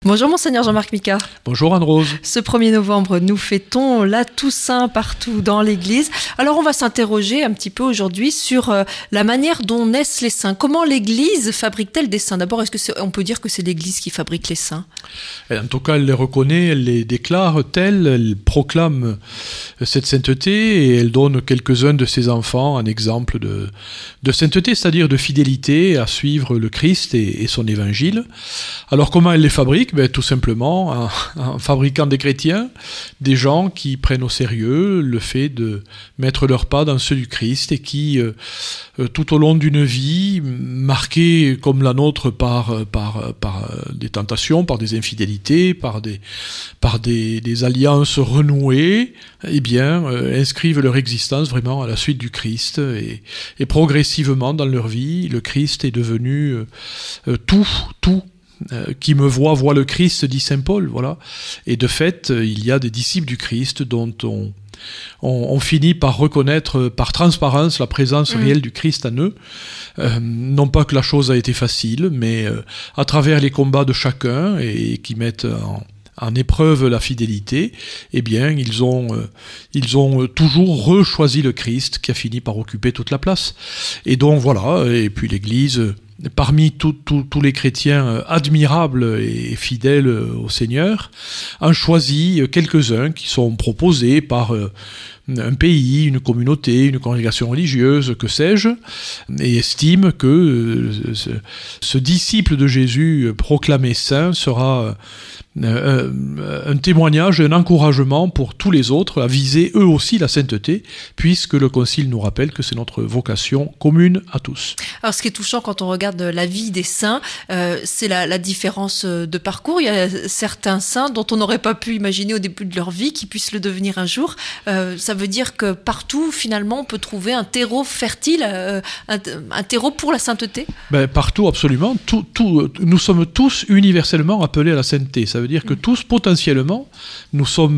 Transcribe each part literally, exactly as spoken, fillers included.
Bonjour Monseigneur Jean-Marc Mika. Bonjour Anne-Rose. Ce premier novembre, nous fêtons la Toussaint partout dans l'Église. Alors on va s'interroger un petit peu aujourd'hui sur euh, la manière dont naissent les saints. Comment l'Église fabrique-t-elle des saints? D'abord, est-ce que c'est, on peut dire que c'est l'Église qui fabrique les saints? En tout cas, elle les reconnaît, elle les déclare telles, elle proclame cette sainteté et elle donne quelques-uns de ses enfants un exemple de, de sainteté, c'est-à-dire de fidélité à suivre le Christ et, et son évangile. Alors comment elle les fabrique? Ben, tout simplement en, en fabriquant des chrétiens, des gens qui prennent au sérieux le fait de mettre leurs pas dans ceux du Christ et qui, euh, tout au long d'une vie, marquée comme la nôtre par, par, par des tentations, par des infidélités, par des, par des, des alliances renouées, eh bien, euh, inscrivent leur existence vraiment à la suite du Christ et, et progressivement dans leur vie, le Christ est devenu euh, tout, tout. Euh, qui me voit, voit le Christ, dit saint Paul, voilà. Et de fait, euh, il y a des disciples du Christ dont on, on, on finit par reconnaître euh, par transparence la présence mmh. réelle du Christ en eux. Euh, non pas que la chose a été facile, mais euh, à travers les combats de chacun et, et qui mettent en en épreuve la fidélité, eh bien, ils ont, euh, ils ont toujours rechoisi le Christ qui a fini par occuper toute la place. Et donc, voilà, et puis l'Église, parmi tous les chrétiens admirables et fidèles au Seigneur, en choisit quelques-uns qui sont proposés par euh, un pays, une communauté, une congrégation religieuse, que sais-je, et estime que euh, ce, ce disciple de Jésus proclamé saint sera Euh, un témoignage, un encouragement pour tous les autres à viser eux aussi la sainteté, puisque le Concile nous rappelle que c'est notre vocation commune à tous. Alors ce qui est touchant quand on regarde la vie des saints, euh, c'est la, la différence de parcours. Il y a certains saints dont on n'aurait pas pu imaginer au début de leur vie qu'ils puissent le devenir un jour. Euh, ça veut dire que partout, finalement, on peut trouver un terreau fertile, euh, un, un terreau pour la sainteté. Ben, partout, absolument. Tout, tout, nous sommes tous universellement appelés à la sainteté. Ça Ça veut dire que tous, potentiellement, nous sommes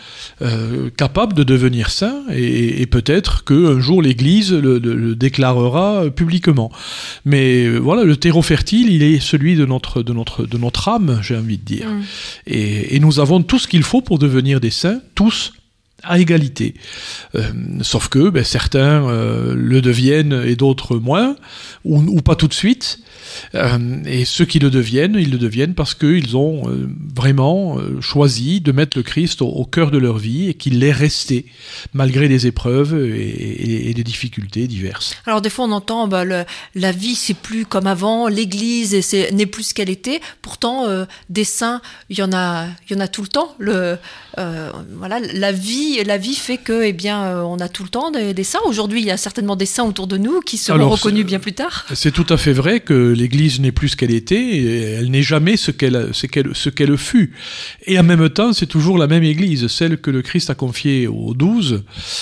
euh, capables de devenir saints et, et peut-être qu'un jour l'Église le, le, le déclarera publiquement. Mais euh, voilà, le terreau fertile, il est celui de notre, de notre, de notre âme, j'ai envie de dire. Mm. Et, et nous avons tout ce qu'il faut pour devenir des saints, tous, à égalité. Euh, sauf que ben, certains euh, le deviennent et d'autres moins, ou, ou pas tout de suite. Euh, et ceux qui le deviennent, ils le deviennent parce qu'ils ont euh, vraiment euh, choisi de mettre le Christ au, au cœur de leur vie et qu'il l'est resté, malgré des épreuves et, et, et des difficultés diverses. Alors des fois on entend bah, le, la vie c'est plus comme avant, l'Église c'est, n'est plus ce qu'elle était, pourtant euh, des saints, il y en a, il y en a tout le temps. Le, euh, voilà, la vie, la vie fait que, eh bien, euh, on a tout le temps des, des saints. Aujourd'hui, il y a certainement des saints autour de nous qui seront Alors, reconnus bien plus tard. C'est tout à fait vrai que l'Église n'est plus ce qu'elle était, et elle n'est jamais ce qu'elle, ce qu'elle, ce qu'elle fut. Et en même temps, c'est toujours la même Église, celle que le Christ a confiée aux douze,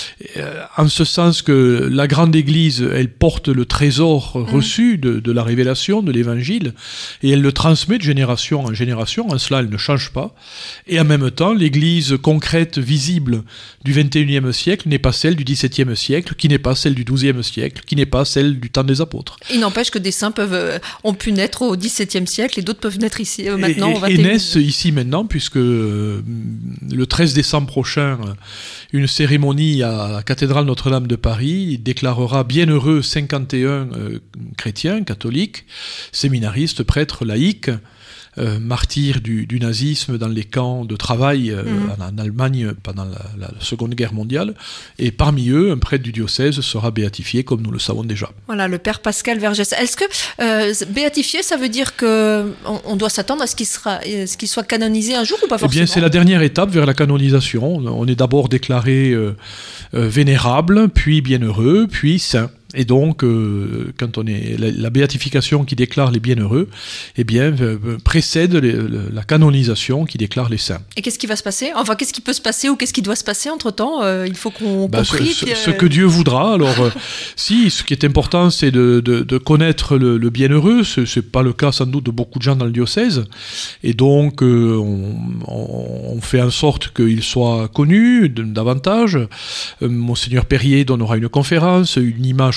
en ce sens que la grande Église, elle porte le trésor mmh. reçu de, de la révélation, de l'Évangile, et elle le transmet de génération en génération, en cela elle ne change pas. Et en même temps, l'Église concrète, visible du vingt et unième siècle n'est pas celle du dix-septième siècle, qui n'est pas celle du douzième siècle, qui n'est pas celle du temps des apôtres. Il n'empêche que des saints peuvent, euh, ont pu naître au dix-septième siècle et d'autres peuvent naître ici euh, maintenant et, au vingt et unième. Et naissent ici maintenant, puisque euh, le treize décembre prochain, une cérémonie à la cathédrale Notre-Dame de Paris déclarera bienheureux cinquante et un euh, chrétiens, catholiques, séminaristes, prêtres, laïcs, Euh, martyrs du, du nazisme dans les camps de travail euh, mmh. en, en Allemagne pendant la, la Seconde Guerre mondiale. Et parmi eux, un prêtre du diocèse sera béatifié, comme nous le savons déjà. Voilà, le père Pascal Vergès. Est-ce que euh, béatifié, ça veut dire qu'on on doit s'attendre à ce qu'il, sera, ce qu'il soit canonisé un jour ou pas forcément? Eh bien, c'est la dernière étape vers la canonisation. On est d'abord déclaré euh, euh, vénérable, puis bienheureux, puis saint. Et donc, euh, quand on est la, la béatification qui déclare les bienheureux, eh bien, euh, précède les, le, la canonisation qui déclare les saints. Et qu'est-ce qui va se passer? Enfin, qu'est-ce qui peut se passer ou qu'est-ce qui doit se passer entre-temps? euh, Il faut qu'on, bah, qu'on ce, prie. Ce, puis, euh... ce que Dieu voudra. Alors, euh, si, ce qui est important, c'est de, de, de connaître le, le bienheureux. Ce c'est pas le cas, sans doute, de beaucoup de gens dans le diocèse. Et donc, euh, on, on, on fait en sorte qu'il soit connu de, davantage. Euh, Monseigneur Perrier donnera une conférence, une image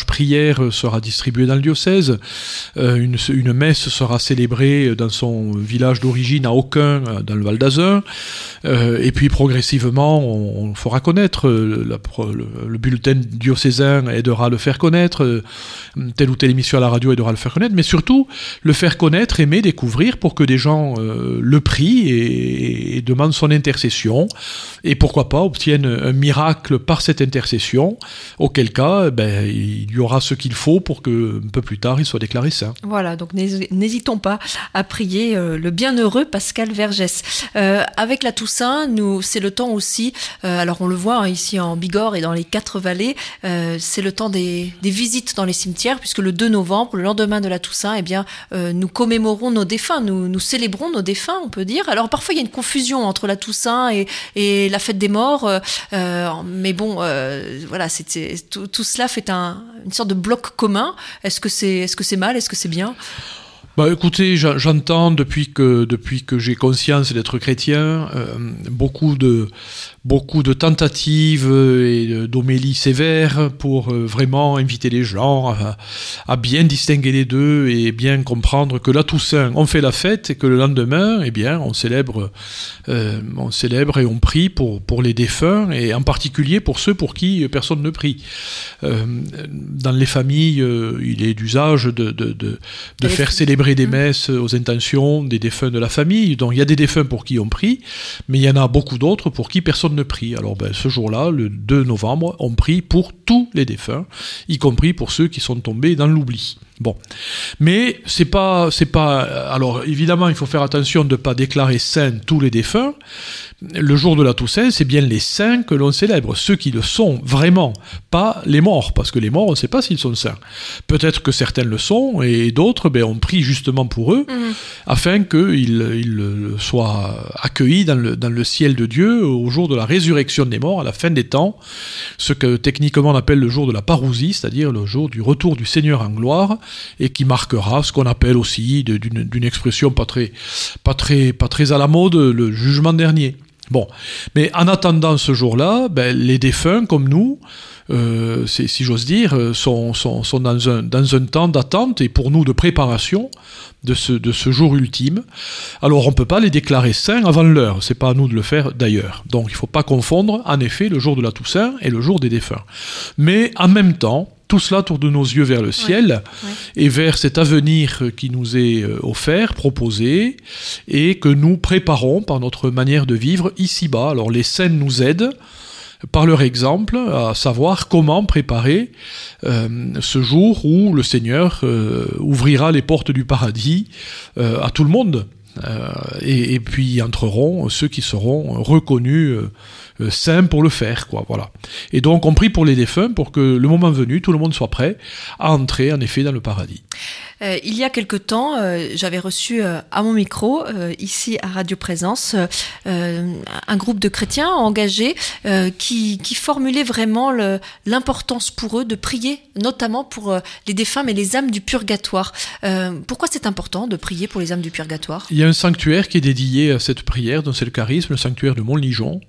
prière sera distribué dans le diocèse, euh, une, une messe sera célébrée dans son village d'origine à Aucun, dans le Val d'Azun, euh, et puis progressivement on, on fera connaître, euh, la, le, le bulletin diocésain aidera à le faire connaître, euh, telle ou telle émission à la radio aidera à le faire connaître, mais surtout le faire connaître, aimer, découvrir, pour que des gens euh, le prient et, et demandent son intercession, et pourquoi pas obtiennent un miracle par cette intercession, auquel cas ben, il y aura ce qu'il faut pour que un peu plus tard il soit déclaré saint. Voilà, donc n'hésitons pas à prier euh, le bienheureux Pascal Vergès. Euh, avec la Toussaint, nous, c'est le temps aussi, euh, alors on le voit hein, ici en Bigorre et dans les quatre vallées, euh, c'est le temps des, des visites dans les cimetières, puisque le deux novembre, le lendemain de la Toussaint, eh bien, euh, nous commémorons nos défunts, nous, nous célébrons nos défunts, on peut dire. Alors parfois il y a une confusion entre la Toussaint et, et la fête des morts, euh, euh, mais bon, euh, voilà, c'est, c'est, tout, tout cela fait un, une sorte de bloc commun. Est-ce que c'est, est-ce que c'est mal, est-ce que c'est bien ? Bah, écoutez, j'entends depuis que, depuis que j'ai conscience d'être chrétien, euh, beaucoup de, beaucoup de tentatives et d'homélies sévères pour euh, vraiment inviter les gens à, à bien distinguer les deux et bien comprendre que la Toussaint, on fait la fête et que le lendemain, eh bien, on célèbre, euh, on célèbre et on prie pour, pour les défunts et en particulier pour ceux pour qui personne ne prie. Euh, dans les familles, euh, il est d'usage de, de, de, de faire célébrer des messes aux intentions des défunts de la famille. Donc il y a des défunts pour qui on prie, mais il y en a beaucoup d'autres pour qui personne ne prie. Alors ben, ce jour-là, le deux novembre, on prie pour tous les défunts, y compris pour ceux qui sont tombés dans l'oubli. Bon, mais c'est pas, c'est pas. Alors évidemment, il faut faire attention de ne pas déclarer saints tous les défunts. Le jour de la Toussaint, c'est bien les saints que l'on célèbre, ceux qui le sont vraiment, pas les morts, parce que les morts, on ne sait pas s'ils sont saints. Peut-être que certains le sont, et d'autres, ben, on prie justement pour eux, mmh. afin qu'ils ils soient accueillis dans le, dans le ciel de Dieu au jour de la résurrection des morts, à la fin des temps, ce que techniquement on appelle le jour de la parousie, c'est-à-dire le jour du retour du Seigneur en gloire, et qui marquera ce qu'on appelle aussi, d'une, d'une expression pas très, pas, très, pas très à la mode, le jugement dernier. Bon, mais en attendant ce jour-là, ben, les défunts comme nous, euh, c'est, si j'ose dire, sont, sont, sont dans, un, dans un temps d'attente et pour nous de préparation de ce, de ce jour ultime. Alors on ne peut pas les déclarer saints avant l'heure, c'est pas à nous de le faire d'ailleurs. Donc il ne faut pas confondre en effet le jour de la Toussaint et le jour des défunts. Mais en même temps, tout cela tourne nos yeux vers le ciel, ouais, ouais. et vers cet avenir qui nous est offert, proposé, et que nous préparons par notre manière de vivre ici-bas. Alors les saints nous aident par leur exemple à savoir comment préparer euh, ce jour où le Seigneur euh, ouvrira les portes du paradis euh, à tout le monde. Euh, et, et puis y entreront ceux qui seront reconnus euh, euh, saints pour le faire, quoi, voilà. Et donc on prie pour les défunts pour que le moment venu, tout le monde soit prêt à entrer en effet dans le paradis. Euh, il y a quelque temps, euh, j'avais reçu euh, à mon micro, euh, ici à Radio Présence, euh, un groupe de chrétiens engagés euh, qui, qui formulaient vraiment le, l'importance pour eux de prier, notamment pour euh, les défunts, mais les âmes du purgatoire. Euh, pourquoi c'est important de prier pour les âmes du purgatoire ? Il y a un sanctuaire qui est dédié à cette prière, dont c'est le charisme, le sanctuaire de Montligeon.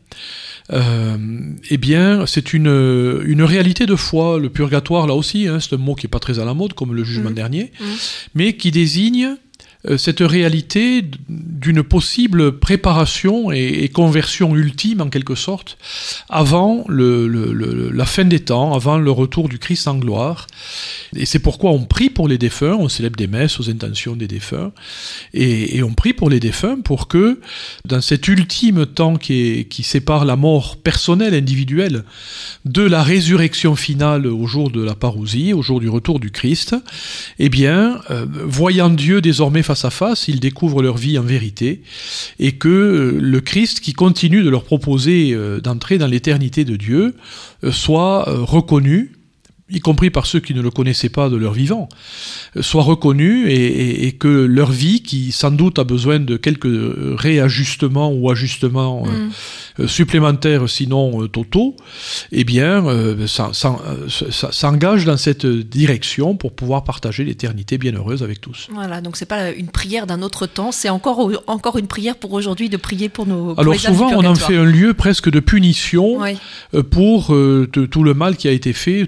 Euh, eh bien, c'est une, une réalité de foi. Le purgatoire, là aussi, hein, c'est un mot qui n'est pas très à la mode, comme le jugement mmh. dernier, mmh. mais qui désigne euh, cette réalité d'une possible préparation et, et conversion ultime, en quelque sorte, avant le, le, le, la fin des temps, avant le retour du Christ en gloire. Et c'est pourquoi on prie pour les défunts, on célèbre des messes aux intentions des défunts, et, et on prie pour les défunts pour que, dans cet ultime temps qui, est, qui sépare la mort personnelle, individuelle, de la résurrection finale au jour de la parousie, au jour du retour du Christ, eh bien, euh, voyant Dieu désormais face à face, ils découvrent leur vie en vérité, et que euh, le Christ, qui continue de leur proposer euh, d'entrer dans l'éternité de Dieu, euh, soit euh, reconnu, y compris par ceux qui ne le connaissaient pas de leur vivant, soient reconnus et, et, et que leur vie, qui sans doute a besoin de quelques réajustements ou ajustements mm. euh, supplémentaires, sinon euh, totaux, eh bien, euh, ça, ça, ça, ça s'engage dans cette direction pour pouvoir partager l'éternité bienheureuse avec tous. Voilà, donc c'est pas une prière d'un autre temps, c'est encore, encore une prière pour aujourd'hui, de prier pour nos pour Alors les souvent, on en fait un lieu presque de punition, ouais. pour euh, t- tout le mal qui a été fait, tous les péchés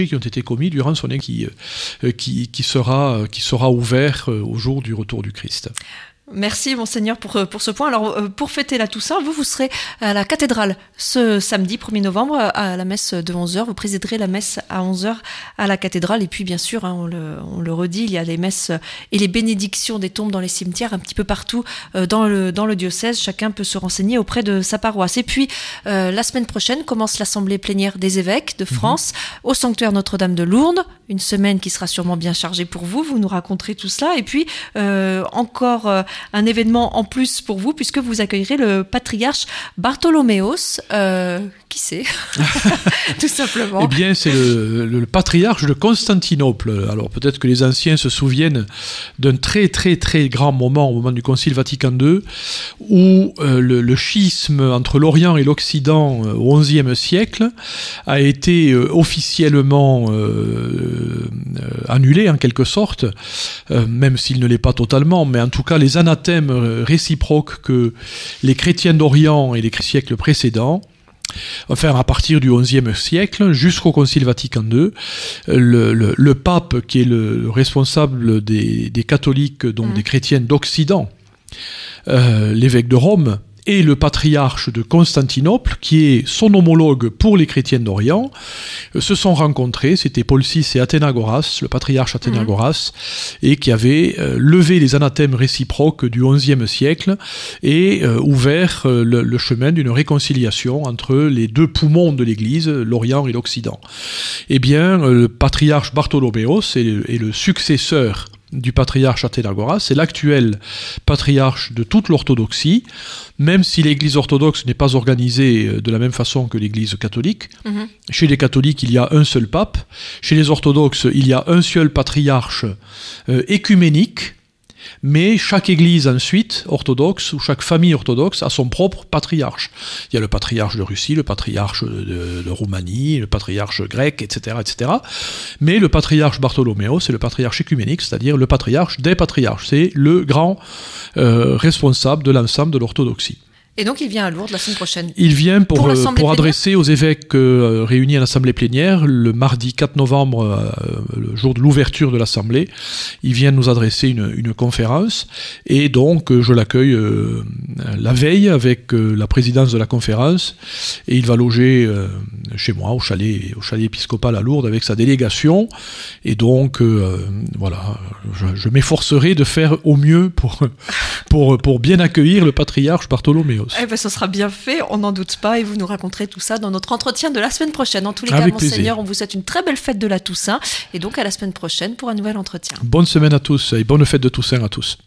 qui ont été commis durant son exil, qui, qui, qui, sera, qui sera ouvert au jour du retour du Christ. Merci Monseigneur pour, pour ce point. Alors pour fêter la Toussaint, vous, vous serez à la cathédrale ce samedi premier novembre à la messe de onze heures. Vous présiderez la messe à onze heures à la cathédrale. Et puis bien sûr, hein, on, le, on le redit, il y a les messes et les bénédictions des tombes dans les cimetières un petit peu partout dans le, dans le diocèse. Chacun peut se renseigner auprès de sa paroisse. Et puis euh, la semaine prochaine commence l'assemblée plénière des évêques de France mmh. au sanctuaire Notre-Dame de Lourdes. Une semaine qui sera sûrement bien chargée pour vous. Vous nous raconterez tout cela. Et puis euh, encore... Euh, un événement en plus pour vous, puisque vous accueillerez le patriarche Bartholoméos. Euh, qui c'est tout simplement. Eh bien, c'est le, le, le patriarche de Constantinople. Alors, peut-être que les anciens se souviennent d'un très, très, très grand moment, au moment du Concile Vatican deux, où euh, le, le schisme entre l'Orient et l'Occident euh, au onzième siècle a été euh, officiellement euh, euh, annulé, en quelque sorte, euh, même s'il ne l'est pas totalement, mais en tout cas, les anathèmes réciproques que les chrétiens d'Orient et les siècles précédents, enfin à partir du onzième siècle jusqu'au Concile Vatican deux, le, le, le pape qui est le responsable des, des catholiques, donc mmh. des chrétiens d'Occident, euh, l'évêque de Rome, et le patriarche de Constantinople, qui est son homologue pour les chrétiens d'Orient, se sont rencontrés. C'était Paul six et Athénagoras, le patriarche Athénagoras, mmh. et qui avait euh, levé les anathèmes réciproques du onzième siècle et euh, ouvert euh, le, le chemin d'une réconciliation entre les deux poumons de l'Église, l'Orient et l'Occident. Eh bien, euh, le patriarche Bartholoméos est le, est le successeur du patriarche Athénagoras, c'est l'actuel patriarche de toute l'orthodoxie, même si l'Église orthodoxe n'est pas organisée de la même façon que l'Église catholique. Mmh. Chez les catholiques, il y a un seul pape. Chez les orthodoxes, il y a un seul patriarche euh, écuménique. Mais chaque église ensuite, orthodoxe, ou chaque famille orthodoxe a son propre patriarche. Il y a le patriarche de Russie, le patriarche de, de Roumanie, le patriarche grec, et cetera, et cetera. Mais le patriarche Bartholoméos, c'est le patriarche écuménique, c'est-à-dire le patriarche des patriarches. C'est le grand euh, responsable de l'ensemble de l'orthodoxie. Et donc il vient à Lourdes la semaine prochaine. Il vient pour, pour, euh, pour adresser aux évêques euh, réunis à l'Assemblée plénière le mardi quatre novembre, euh, le jour de l'ouverture de l'Assemblée. Il vient nous adresser une, une conférence et donc euh, je l'accueille euh, la veille avec euh, la présidence de la conférence et il va loger euh, chez moi au chalet, au chalet épiscopal à Lourdes avec sa délégation et donc euh, voilà, je, je m'efforcerai de faire au mieux pour, pour, pour bien accueillir le patriarche Bartholoméos. Eh ben, ce sera bien fait, on n'en doute pas, et vous nous raconterez tout ça dans notre entretien de la semaine prochaine. En tous les Avec cas, plaisir. Monseigneur, on vous souhaite une très belle fête de la Toussaint, et donc à la semaine prochaine pour un nouvel entretien. Bonne semaine à tous, et bonne fête de Toussaint à tous.